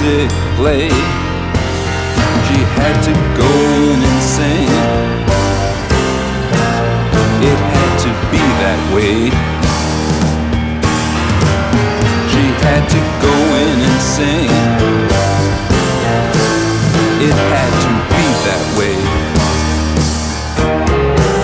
music play. She had to go in and sing. It had to be that way. She had to go in and sing.